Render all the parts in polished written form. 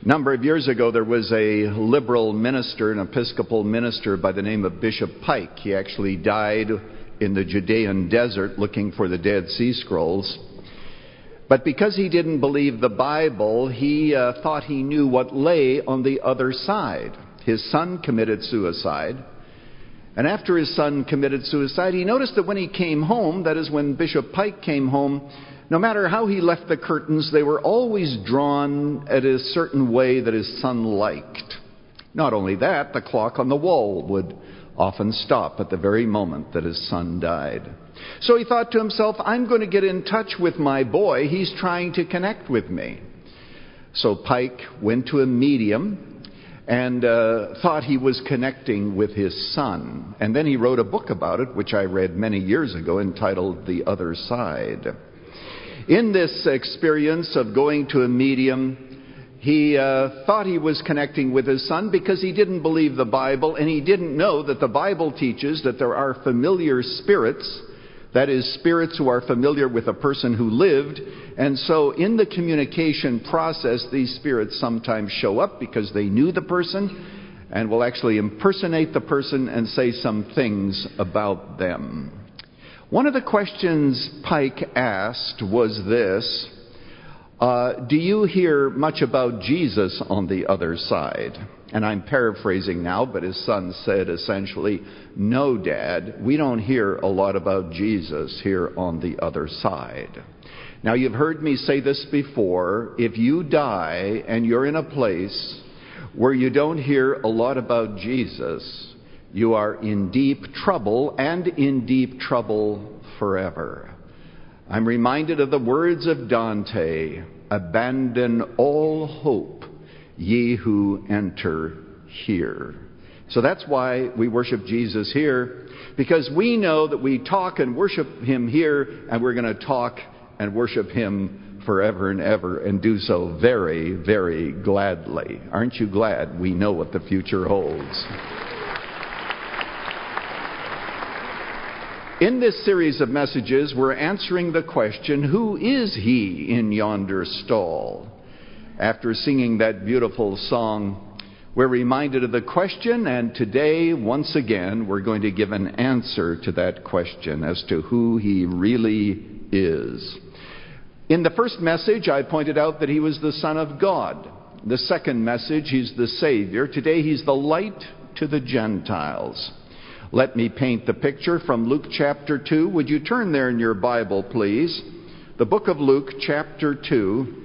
A number of years ago, there was a liberal minister, an Episcopal minister by the name of Bishop Pike. He actually died in the Judean desert looking for the Dead Sea Scrolls. But because he didn't believe the Bible, he thought he knew what lay on the other side. His son committed suicide. And after his son committed suicide, he noticed that when he came home, that is when Bishop Pike came home, no matter how he left the curtains, they were always drawn at a certain way that his son liked. Not only that, the clock on the wall would often stop at the very moment that his son died. So he thought to himself, I'm going to get in touch with my boy. He's trying to connect with me. So Pike went to a medium and thought he was connecting with his son. And then he wrote a book about it, which I read many years ago, entitled The Other Side. In this experience of going to a medium, he thought he was connecting with his son because he didn't believe the Bible, and he didn't know that the Bible teaches that there are familiar spirits, that is, spirits who are familiar with a person who lived. And so in the communication process, these spirits sometimes show up because they knew the person and will actually impersonate the person and say some things about them. One of the questions Pike asked was this: do you hear much about Jesus on the other side? And I'm paraphrasing now, but his son said essentially, no, Dad, we don't hear a lot about Jesus here on the other side. Now, you've heard me say this before. If you die and you're in a place where you don't hear a lot about Jesus, you are in deep trouble, and in deep trouble forever. I'm reminded of the words of Dante, abandon all hope, ye who enter here. So that's why we worship Jesus here, because we know that we talk and worship Him here, and we're going to talk and worship Him forever and ever, and do so very, very gladly. Aren't you glad we know what the future holds? In this series of messages, we're answering the question, who is He in yonder stall? After singing that beautiful song, we're reminded of the question, and today, once again, we're going to give an answer to that question as to who He really is. In the first message, I pointed out that He was the Son of God. The second message, He's the Savior. Today, He's the light to the Gentiles. Let me paint the picture from Luke chapter 2. Would you turn there in your Bible, please? The book of Luke chapter 2.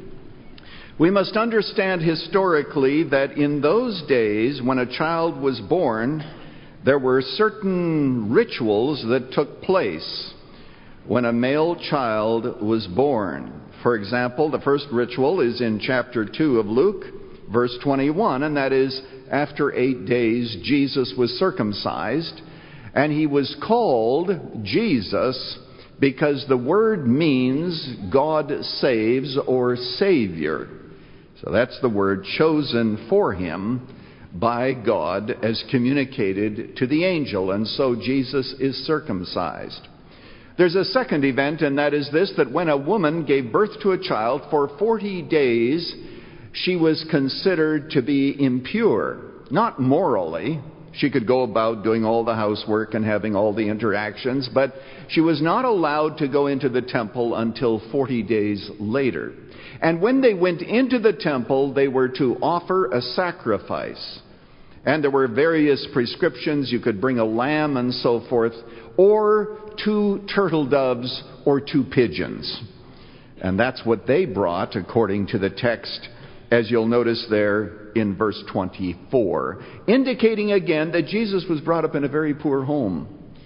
We must understand historically that in those days when a child was born, there were certain rituals that took place when a male child was born. For example, the first ritual is in chapter 2 of Luke, verse 21, and that is, after 8 days, Jesus was circumcised. And He was called Jesus because the word means God saves or Savior. So that's the word chosen for Him by God as communicated to the angel. And so Jesus is circumcised. There's a second event, and that is this, that when a woman gave birth to a child, for 40 days she was considered to be impure. Not morally. She could go about doing all the housework and having all the interactions, but she was not allowed to go into the temple until 40 days later. And when they went into the temple, they were to offer a sacrifice. And there were various prescriptions. You could bring a lamb and so forth, or 2 turtle doves or 2 pigeons. And that's what they brought, according to the text, as you'll notice there in verse 24, indicating again that Jesus was brought up in a very poor home.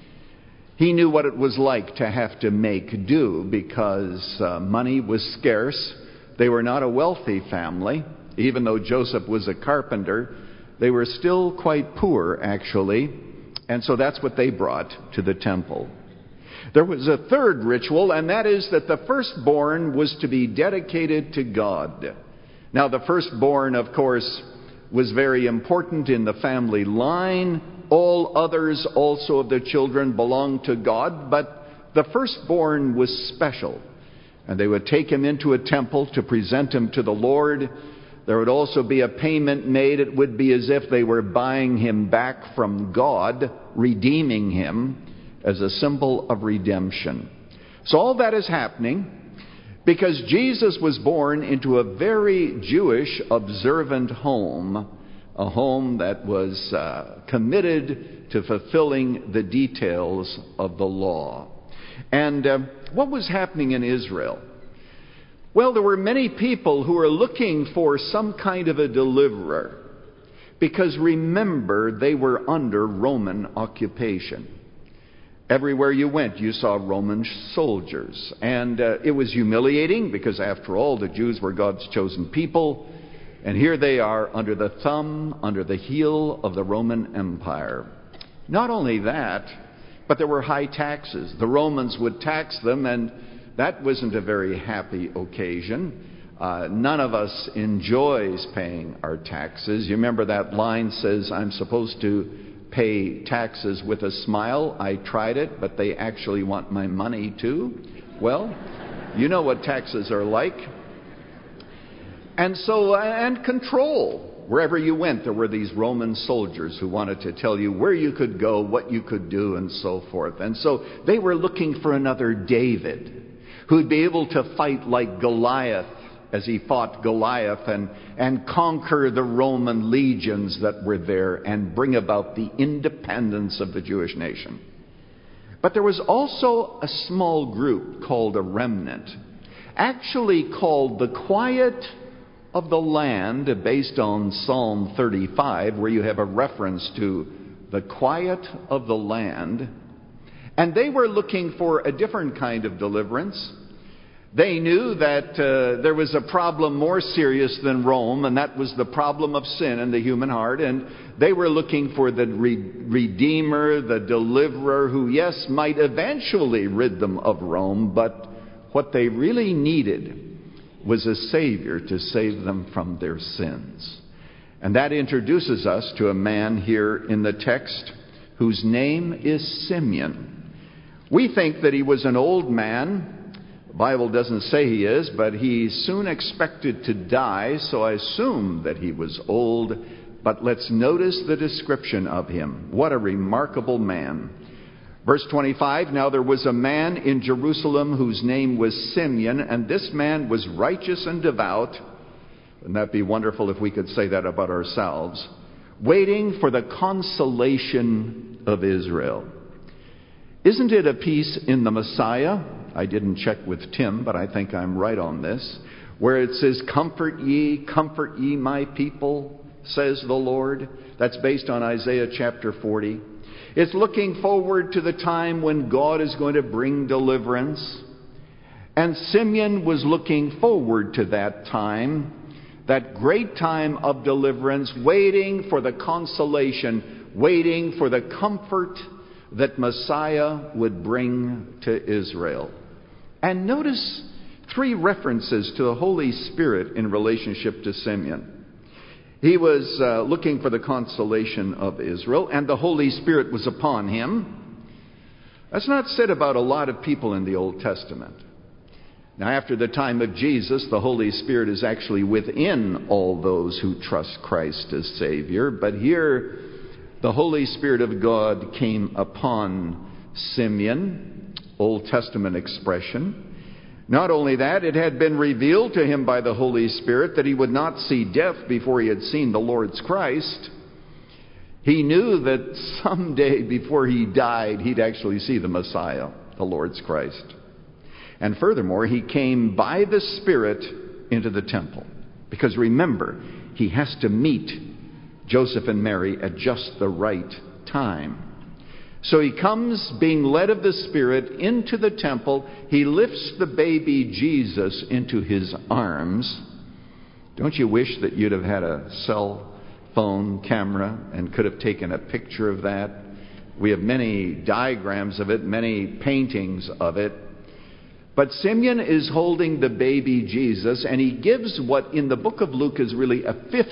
He knew what it was like to have to make do because money was scarce. They were not a wealthy family. Even though Joseph was a carpenter, they were still quite poor, actually. And so that's what they brought to the temple. There was a third ritual, and that is that the firstborn was to be dedicated to God. Now, the firstborn, of course, was very important in the family line. All others also of the children belonged to God, but the firstborn was special. And they would take him into a temple to present him to the Lord. There would also be a payment made. It would be as if they were buying him back from God, redeeming him as a symbol of redemption. So all that is happening because Jesus was born into a very Jewish observant home, a home that was committed to fulfilling the details of the law. And what was happening in Israel? Well, there were many people who were looking for some kind of a deliverer because, remember, they were under Roman occupation. Everywhere you went, you saw Roman soldiers. And it was humiliating because, after all, the Jews were God's chosen people. And here they are under the thumb, under the heel of the Roman Empire. Not only that, but there were high taxes. The Romans would tax them, and that wasn't a very happy occasion. None of us enjoys paying our taxes. You remember that line says, I'm supposed to pay taxes with a smile. I tried it, but they actually want my money too. Well, you know what taxes are like. And control. Wherever you went, there were these Roman soldiers who wanted to tell you where you could go, what you could do, and so forth. And so they were looking for another David who'd be able to fight like Goliath as he fought Goliath and conquer the Roman legions that were there and bring about the independence of the Jewish nation. But there was also a small group called a remnant, actually called the Quiet of the Land, based on Psalm 35, where you have a reference to the quiet of the land. And they were looking for a different kind of deliverance. They knew that there was a problem more serious than Rome, and that was the problem of sin in the human heart. And they were looking for the Redeemer, the Deliverer, who, yes, might eventually rid them of Rome, but what they really needed was a Savior to save them from their sins. And that introduces us to a man here in the text whose name is Simeon. We think that he was an old man. The Bible doesn't say he is, but he soon expected to die, so I assume that he was old. But let's notice the description of him. What a remarkable man. Verse 25, now there was a man in Jerusalem whose name was Simeon, and this man was righteous and devout. Wouldn't that be wonderful if we could say that about ourselves? Waiting for the consolation of Israel. Isn't it a piece in the Messiah? I didn't check with Tim, but I think I'm right on this. Where it says, comfort ye, my people, says the Lord. That's based on Isaiah chapter 40. It's looking forward to the time when God is going to bring deliverance. And Simeon was looking forward to that time, that great time of deliverance, waiting for the consolation, waiting for the comfort that Messiah would bring to Israel. And notice 3 references to the Holy Spirit in relationship to Simeon. He was looking for the consolation of Israel, and the Holy Spirit was upon him. That's not said about a lot of people in the Old Testament. Now, after the time of Jesus, the Holy Spirit is actually within all those who trust Christ as Savior. But here, the Holy Spirit of God came upon Simeon, Old Testament expression. Not only that, it had been revealed to him by the Holy Spirit that he would not see death before he had seen the Lord's Christ. He knew that someday before he died, he'd actually see the Messiah, the Lord's Christ. And furthermore, he came by the Spirit into the temple. Because remember, he has to meet Joseph and Mary at just the right time. So he comes being led of the Spirit into the temple. He lifts the baby Jesus into his arms. Don't you wish that you'd have had a cell phone camera and could have taken a picture of that? We have many diagrams of it, many paintings of it. But Simeon is holding the baby Jesus, and he gives what in the book of Luke is really a fifth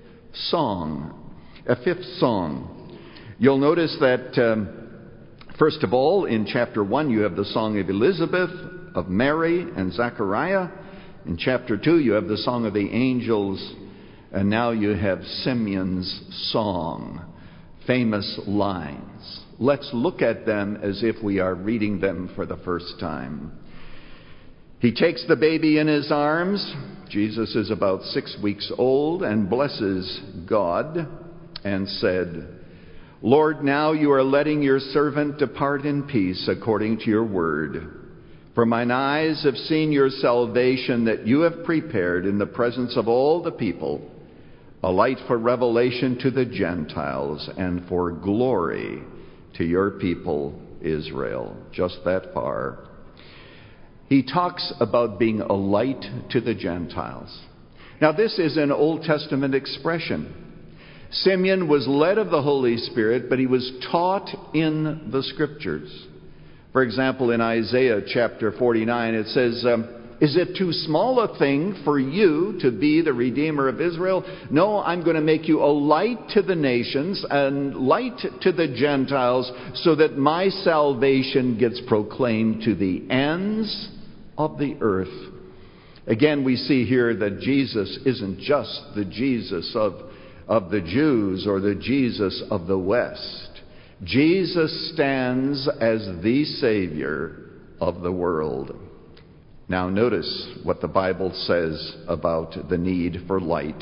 song. A fifth song. You'll notice that first of all, in chapter 1, you have the song of Elizabeth, of Mary and Zechariah. In chapter 2, you have the song of the angels And now you have Simeon's song, famous lines. Let's look at them as if we are reading them for the first time. He takes the baby in his arms. Jesus is about 6 weeks old, and blesses God and said, Lord, now you are letting your servant depart in peace according to your word. For mine eyes have seen your salvation that you have prepared in the presence of all the people, a light for revelation to the Gentiles and for glory to your people Israel. Just that far. He talks about being a light to the Gentiles. Now, this is an Old Testament expression. Simeon was led of the Holy Spirit, but he was taught in the Scriptures. For example, in Isaiah chapter 49, it says, is it too small a thing for you to be the Redeemer of Israel? No, I'm going to make you a light to the nations and light to the Gentiles so that my salvation gets proclaimed to the ends of the earth. Again, we see here that Jesus isn't just the Jesus of the Jews or the Jesus of the West. Jesus stands as the Savior of the world. Now notice what the Bible says about the need for light.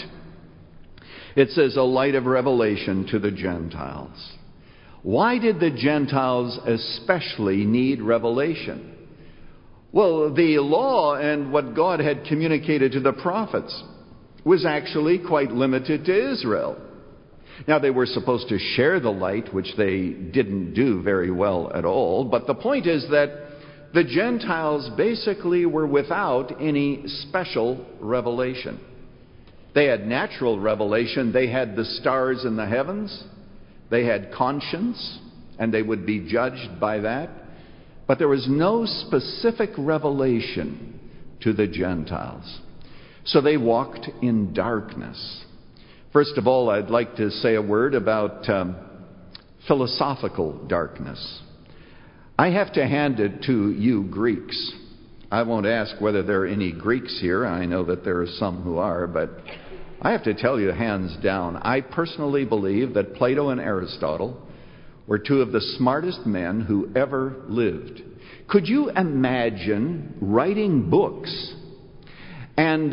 It says a light of revelation to the Gentiles. Why did the Gentiles especially need revelation? Well, the law and what God had communicated to the prophets was actually quite limited to Israel. Now, they were supposed to share the light, which they didn't do very well at all. But the point is that the Gentiles basically were without any special revelation. They had natural revelation. They had the stars in the heavens. They had conscience, and they would be judged by that. But there was no specific revelation to the Gentiles. So they walked in darkness. First of all, I'd like to say a word about philosophical darkness. I have to hand it to you Greeks. I won't ask whether there are any Greeks here. I know that there are some who are, but I have to tell you hands down, I personally believe that Plato and Aristotle were two of the smartest men who ever lived. Could you imagine writing books and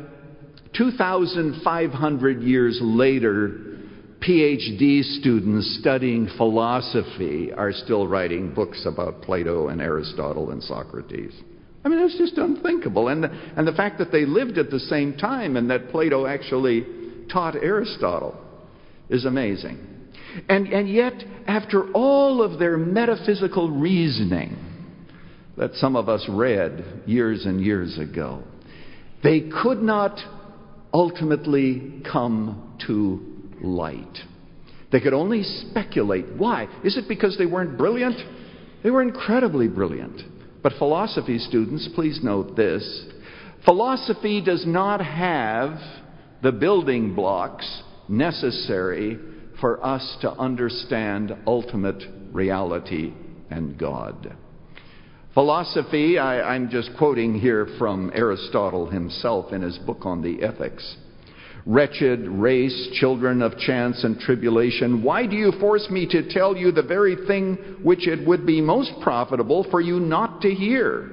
2,500 years later, PhD students studying philosophy are still writing books about Plato and Aristotle and Socrates? I mean, it's just unthinkable. And the fact that they lived at the same time and that Plato actually taught Aristotle is amazing. And yet, after all of their metaphysical reasoning that some of us read years and years ago, they could not ultimately come to light. They could only speculate. Why? Is it because they weren't brilliant? They were incredibly brilliant. But philosophy students, please note this. Philosophy does not have the building blocks necessary for us to understand ultimate reality and God. Philosophy, I'm just quoting here from Aristotle himself in his book on the Ethics. Wretched race, children of chance and tribulation, why do you force me to tell you the very thing which it would be most profitable for you not to hear?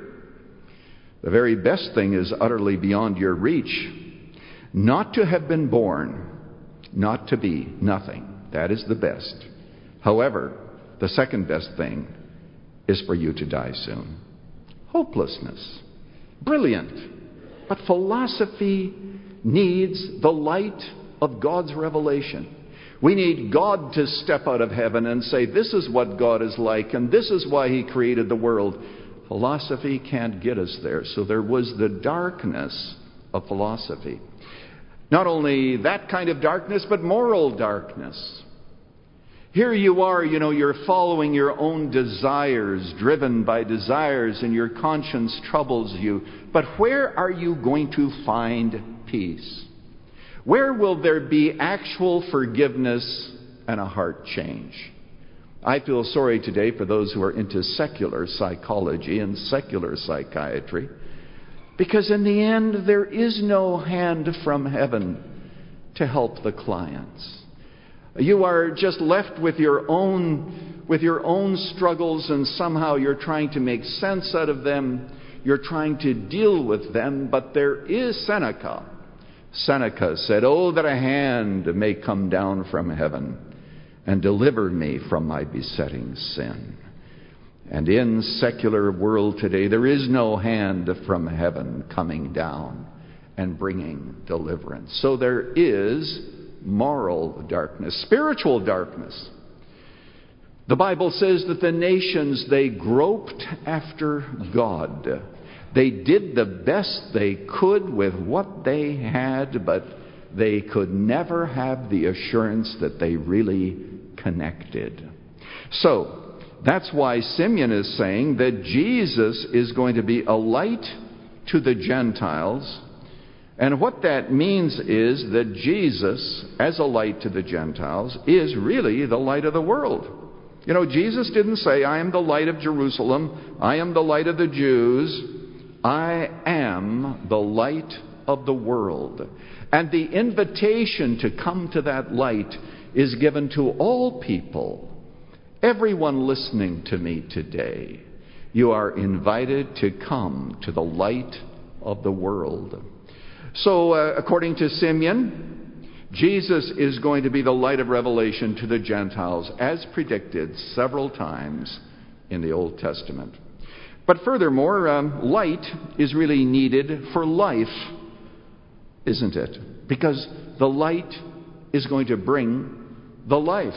The very best thing is utterly beyond your reach. Not to have been born, not to be nothing. That is the best. However, the second best thing is for you to die soon. Hopelessness. Brilliant. But philosophy needs the light of God's revelation. We need God to step out of heaven and say, this is what God is like, and this is why He created the world. Philosophy can't get us there. So there was the darkness of philosophy. Not only that kind of darkness, but moral darkness. Here you are, you're following your own desires, driven by desires, and your conscience troubles you. But where are you going to find peace? Where will there be actual forgiveness and a heart change? I feel sorry today for those who are into secular psychology and secular psychiatry, because in the end, there is no hand from heaven to help the clients. You are just left with your own struggles, and somehow you're trying to make sense out of them. You're trying to deal with them, but there is Seneca. Seneca said, "Oh, that a hand may come down from heaven and deliver me from my besetting sin." And in secular world today, there is no hand from heaven coming down and bringing deliverance. So there is moral darkness, spiritual darkness. The Bible says that the nations, they groped after God. They did the best they could with what they had, but they could never have the assurance that they really connected. So, that's why Simeon is saying that Jesus is going to be a light to the Gentiles. And what that means is that Jesus, as a light to the Gentiles, is really the light of the world. You know, Jesus didn't say, "I am the light of Jerusalem. I am the light of the Jews. I am the light of the world." And the invitation to come to that light is given to all people. Everyone listening to me today, you are invited to come to the light of the world. So, according to Simeon, Jesus is going to be the light of revelation to the Gentiles, as predicted several times in the Old Testament. But furthermore, light is really needed for life, isn't it? Because the light is going to bring the life.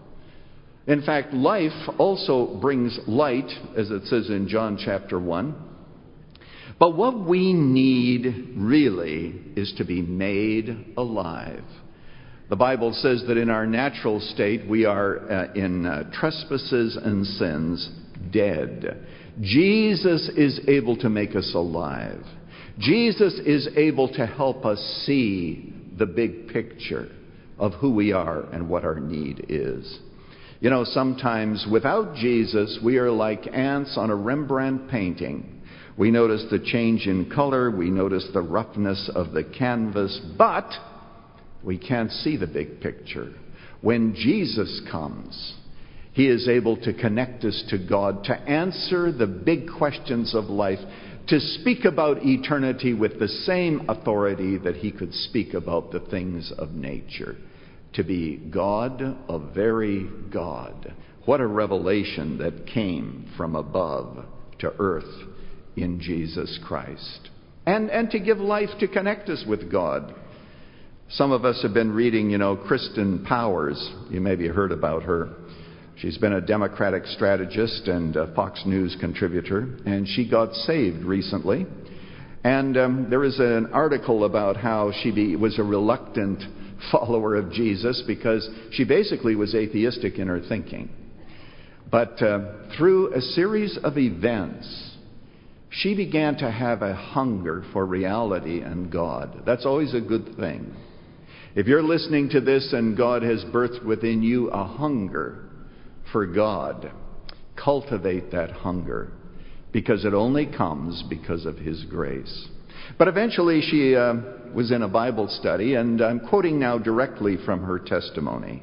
In fact, life also brings light, as it says in John chapter 1. But what we need really is to be made alive. The Bible says that in our natural state we are in trespasses and sins dead. Jesus is able to make us alive. Jesus is able to help us see the big picture of who we are and what our need is. You know, sometimes without Jesus, we are like ants on a Rembrandt painting. We notice the change in color, we notice the roughness of the canvas, but we can't see the big picture. When Jesus comes, He is able to connect us to God, to answer the big questions of life, to speak about eternity with the same authority that He could speak about the things of nature. To be God, a very God. What a revelation that came from above to earth in Jesus Christ. And to give life to connect us with God. Some of us have been reading, Kristen Powers. You maybe heard about her. She's been a Democratic strategist and a Fox News contributor, and she got saved recently. And there is an article about how she was a reluctant follower of Jesus because she basically was atheistic in her thinking. But through a series of events, she began to have a hunger for reality and God. That's always a good thing. If you're listening to this and God has birthed within you a hunger for God, cultivate that hunger, because it only comes because of His grace. But eventually she was in a Bible study, and I'm quoting now directly from her testimony.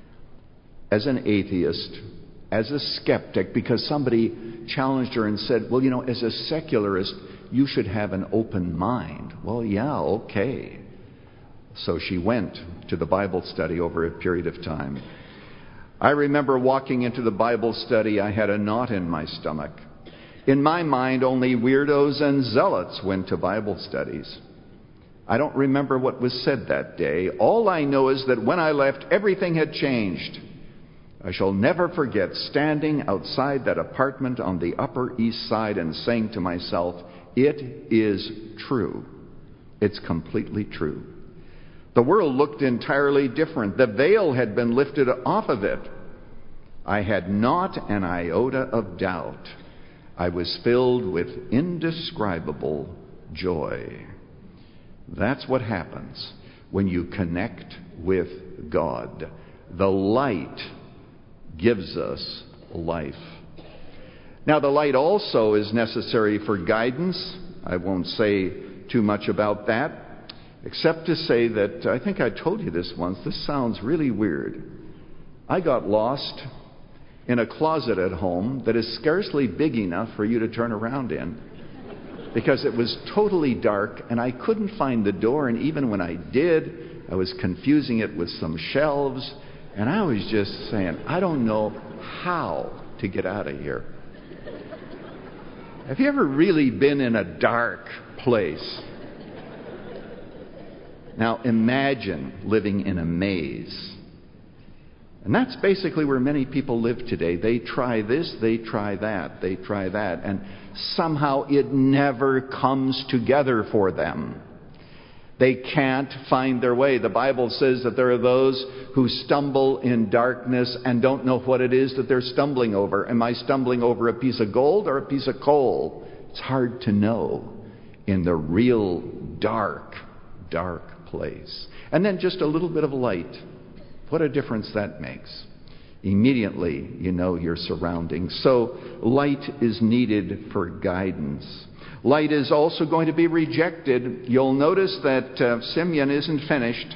As an atheist, as a skeptic, because somebody challenged her and said, well, as a secularist, you should have an open mind. Well, yeah, okay. So she went to the Bible study over a period of time. I remember walking into the Bible study, I had a knot in my stomach. In my mind, only weirdos and zealots went to Bible studies. I don't remember what was said that day. All I know is that when I left, everything had changed. I shall never forget standing outside that apartment on the Upper East Side and saying to myself, it is true. It's completely true. The world looked entirely different. The veil had been lifted off of it. I had not an iota of doubt. I was filled with indescribable joy. That's what happens when you connect with God. The light gives us life. Now, the light also is necessary for guidance. I won't say too much about that. except to say that I think I told you this once. This sounds really weird. I got lost in a closet at home that is scarcely big enough for you to turn around in, because it was totally dark and I couldn't find the door, and even when I did, I was confusing it with some shelves, and I was just saying, I don't know how to get out of here. Have you ever really been in a dark place? Now imagine living in a maze. And that's basically where many people live today. They try this, they try that, they try that, and somehow it never comes together for them. They can't find their way. The Bible says that there are those who stumble in darkness and don't know what it is that they're stumbling over. Am I stumbling over a piece of gold or a piece of coal? It's hard to know in the real dark, dark place. And then just a little bit of light. What a difference that makes. Immediately you know your surroundings. So light is needed for guidance. Light is also going to be rejected. You'll notice that Simeon isn't finished.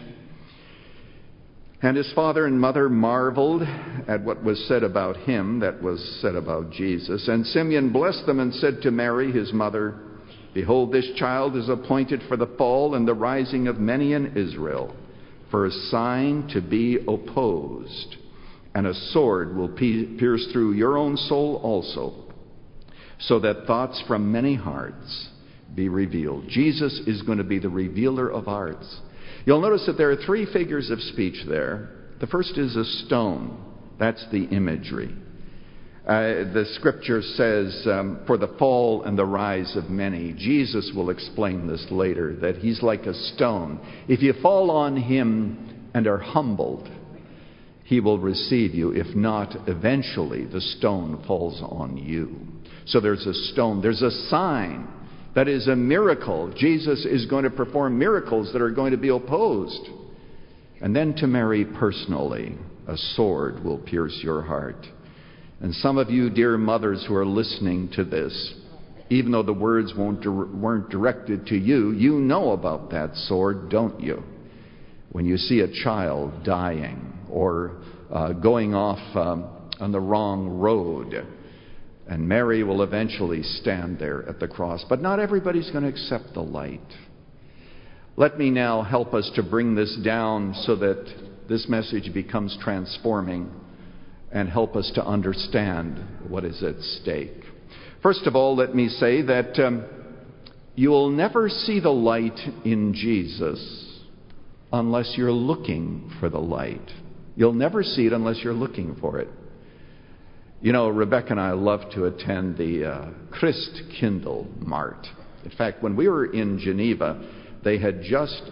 And his father and mother marveled at what was said about him, that was said about Jesus. And Simeon blessed them and said to Mary, his mother, "Behold, this child is appointed for the fall and the rising of many in Israel, for a sign to be opposed, and a sword will pierce through your own soul also, so that thoughts from many hearts be revealed." Jesus is going to be the revealer of hearts. You'll notice that there are three figures of speech there. The first is a stone. That's the imagery. The scripture says, for the fall and the rise of many. Jesus will explain this later, that he's like a stone. If you fall on him and are humbled, he will receive you. If not, eventually the stone falls on you. So there's a stone. There's a sign. That is a miracle. Jesus is going to perform miracles that are going to be opposed. And then to Mary personally, a sword will pierce your heart. And some of you, dear mothers who are listening to this, even though the words weren't directed to you, you know about that sword, don't you? When you see a child dying or going off on the wrong road, and Mary will eventually stand there at the cross. But not everybody's going to accept the light. Let me now help us to bring this down so that this message becomes transforming, and help us to understand what is at stake. First of all, let me say that you'll never see the light in Jesus unless you're looking for the light. You'll never see it unless you're looking for it. You know, Rebecca and I love to attend the Christkindl Mart. In fact, when we were in Geneva, they had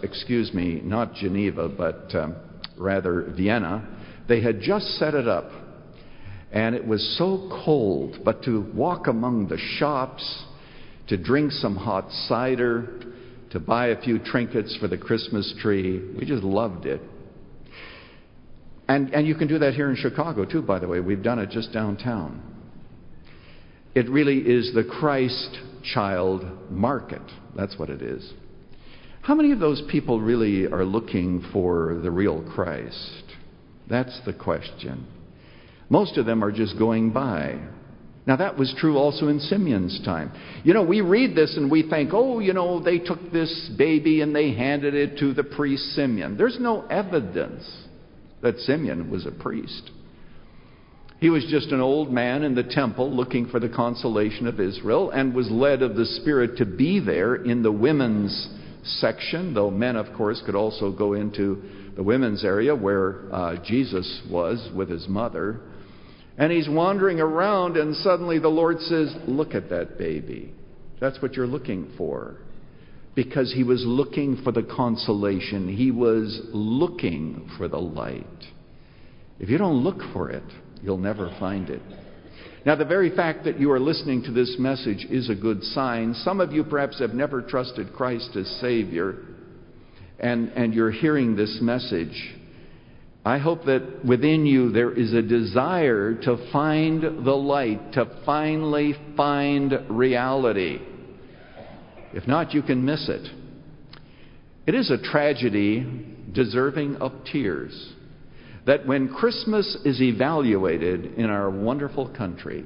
not Geneva, but rather Vienna, they had just set it up. And it was so cold, but to walk among the shops, to drink some hot cider, to buy a few trinkets for the Christmas tree, we just loved it. And you can do that here in Chicago too, by the way. We've done it just downtown. It really is the Christ child market. That's what it is. How many of those people really are looking for the real Christ? That's the question. Most of them are just going by. Now that was true also in Simeon's time. You know, we read this and we think, they took this baby and they handed it to the priest Simeon. There's no evidence that Simeon was a priest. He was just an old man in the temple looking for the consolation of Israel, and was led of the Spirit to be there in the women's section, though men, of course, could also go into the women's area where Jesus was with his mother. And he's wandering around, and suddenly the Lord says, "Look at that baby." That's what you're looking for. Because he was looking for the consolation. He was looking for the light. If you don't look for it, you'll never find it. Now, the very fact that you are listening to this message is a good sign. Some of you perhaps have never trusted Christ as Savior, and you're hearing this message. I hope that within you there is a desire to find the light, to finally find reality. If not, you can miss it. It is a tragedy deserving of tears that when Christmas is evaluated in our wonderful country,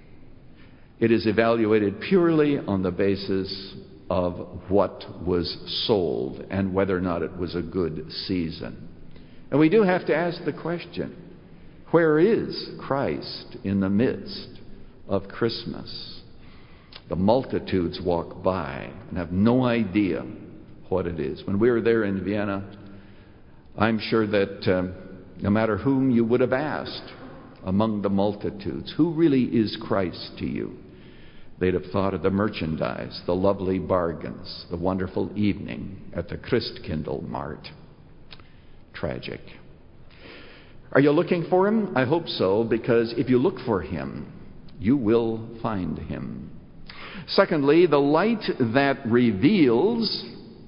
it is evaluated purely on the basis of what was sold and whether or not it was a good season. And we do have to ask the question, where is Christ in the midst of Christmas? The multitudes walk by and have no idea what it is. When we were there in Vienna, I'm sure that no matter whom you would have asked among the multitudes, who really is Christ to you? They'd have thought of the merchandise, the lovely bargains, the wonderful evening at the Christkindl Mart. Tragic. Are you looking for him? I hope so, because if you look for him, you will find him. Secondly, the light that reveals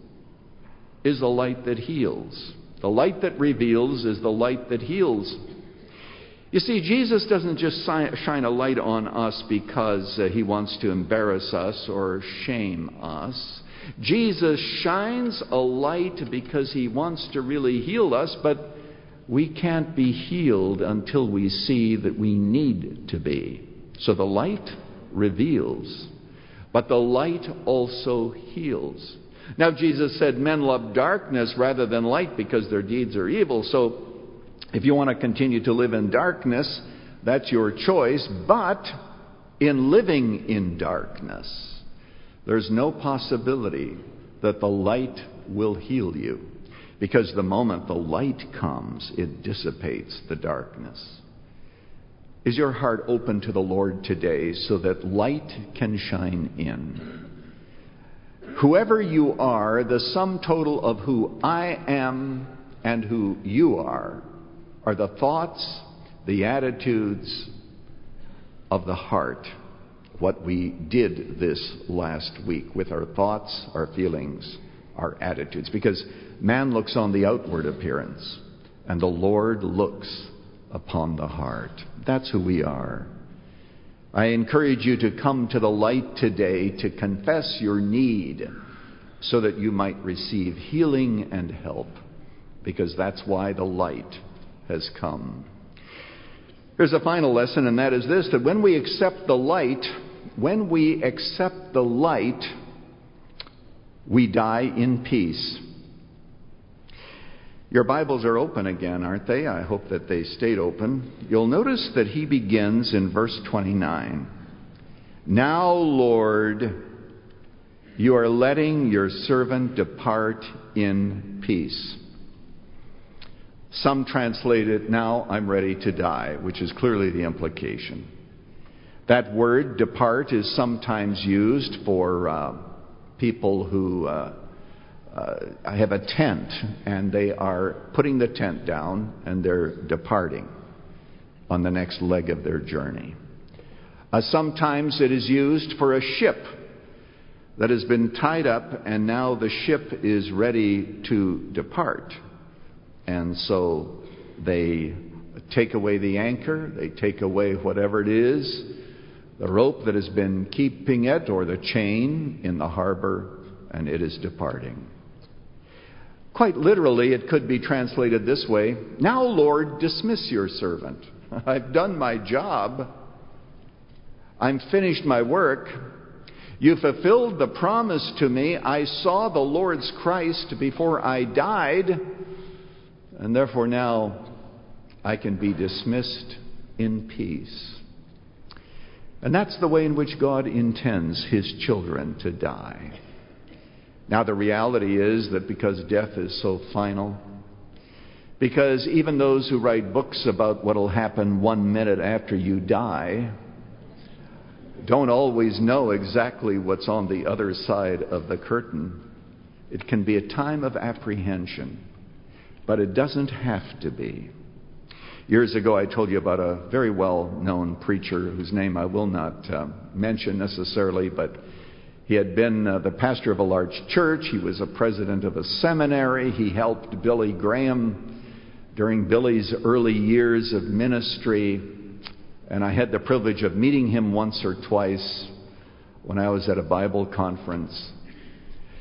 is the light that heals. The light that reveals is the light that heals. You see, Jesus doesn't just shine a light on us because he wants to embarrass us or shame us. Jesus shines a light because he wants to really heal us, but we can't be healed until we see that we need to be. So the light reveals, but the light also heals. Now, Jesus said men love darkness rather than light because their deeds are evil. So if you want to continue to live in darkness, that's your choice. But in living in darkness, there's no possibility that the light will heal you. Because the moment the light comes, it dissipates the darkness. Is your heart open to the Lord today so that light can shine in? Whoever you are, the sum total of who I am and who you are the thoughts, the attitudes of the heart. What we did this last week with our thoughts, our feelings, our attitudes. Because man looks on the outward appearance, and the Lord looks upon the heart. That's who we are. I encourage you to come to the light today to confess your need so that you might receive healing and help, because that's why the light has come. Here's a final lesson, and that is this, that when we accept the light, we die in peace. Your Bibles are open again, aren't they? I hope that they stayed open. You'll notice that he begins in verse 29. Now, Lord, you are letting your servant depart in peace. Some translate it, now I'm ready to die, which is clearly the implication. That word, depart, is sometimes used for people who have a tent, and they are putting the tent down, and they're departing on the next leg of their journey. Sometimes it is used for a ship that has been tied up, and now the ship is ready to depart. And so they take away the anchor, they take away whatever it is, the rope that has been keeping it, or the chain in the harbor, and it is departing. Quite literally, it could be translated this way: now, Lord, dismiss your servant. I've done my job. I'm finished my work. You fulfilled the promise to me. I saw the Lord's Christ before I died, and therefore now I can be dismissed in peace. And that's the way in which God intends his children to die. Now, the reality is that because death is so final, because even those who write books about what will happen 1 minute after you die don't always know exactly what's on the other side of the curtain. It can be a time of apprehension, but it doesn't have to be. Years ago, I told you about a very well-known preacher whose name I will not mention necessarily, but he had been the pastor of a large church. He was a president of a seminary. He helped Billy Graham during Billy's early years of ministry. And I had the privilege of meeting him once or twice when I was at a Bible conference.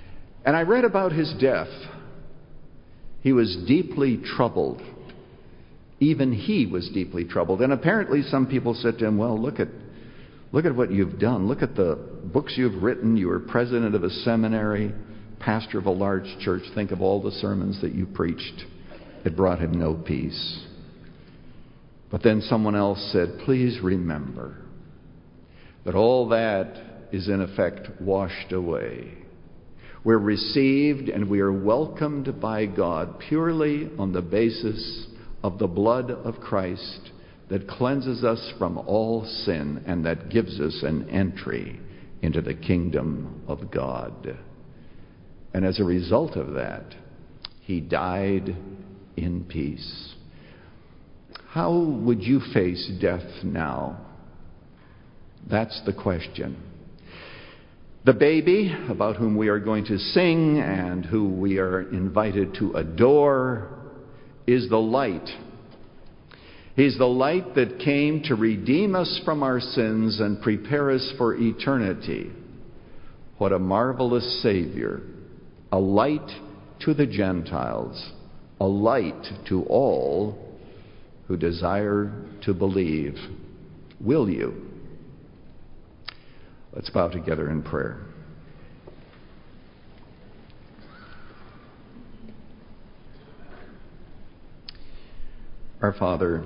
And I read about his death. He was deeply troubled. Even he was deeply troubled. And apparently some people said to him, well, look at what you've done. Look at the books you've written. You were president of a seminary, pastor of a large church. Think of all the sermons that you preached. It brought him no peace. But then someone else said, please remember that all that is in effect washed away. We're received and we are welcomed by God purely on the basis of the blood of Christ that cleanses us from all sin and that gives us an entry into the kingdom of God. And as a result of that, he died in peace. How would you face death now? That's the question. The baby, about whom we are going to sing and who we are invited to adore, is the light. He's the light that came to redeem us from our sins and prepare us for eternity. What a marvelous Savior. A light to the Gentiles. A light to all who desire to believe. Will you? Let's bow together in prayer. Our Father,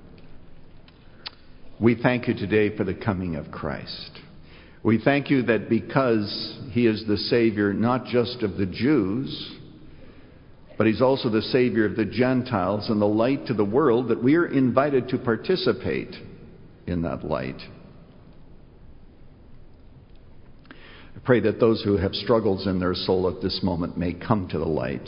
we thank you today for the coming of Christ. We thank you that because he is the Savior not just of the Jews, but he's also the Savior of the Gentiles and the light to the world, that we are invited to participate in that light. I pray that those who have struggles in their soul at this moment may come to the light,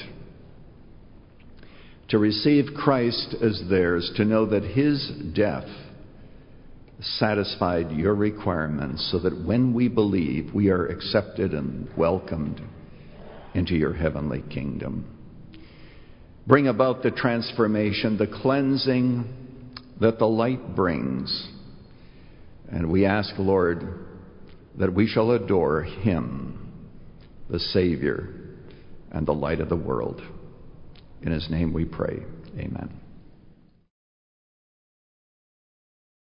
to receive Christ as theirs, to know that his death satisfied your requirements so that when we believe, we are accepted and welcomed into your heavenly kingdom. Bring about the transformation, the cleansing that the light brings. And we ask, Lord, that we shall adore him, the Savior and the light of the world. In his name we pray. Amen.